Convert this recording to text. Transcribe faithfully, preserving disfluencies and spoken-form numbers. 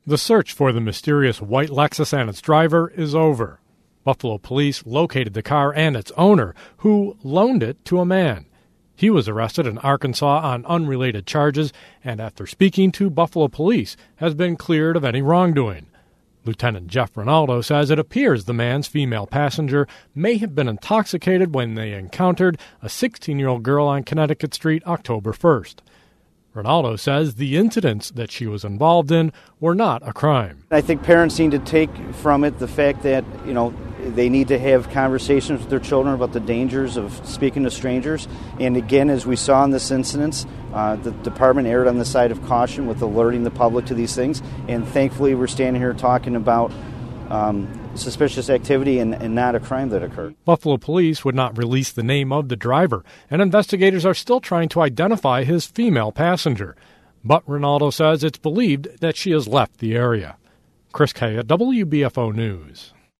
The search for the mysterious white Lexus and its driver is over. Buffalo police located the car and its owner, who loaned it to a man. He was arrested in Arkansas on unrelated charges and, after speaking to Buffalo police, has been cleared of any wrongdoing. Lieutenant Jeff Ronaldo says it appears the man's female passenger may have been intoxicated when they encountered a sixteen-year-old girl on Connecticut Street October first. Ronaldo says the incidents that she was involved in were not a crime. I think parents need to take from it the fact that, you know, they need to have conversations with their children about the dangers of speaking to strangers. And again, as we saw in this incident, uh, the department erred on the side of caution with alerting the public to these things. And thankfully, we're standing here talking about um, suspicious activity and, and not a crime that occurred. Buffalo police would not release the name of the driver, and investigators are still trying to identify his female passenger. But Ronaldo says it's believed that she has left the area. Chris Kay at W B F O News.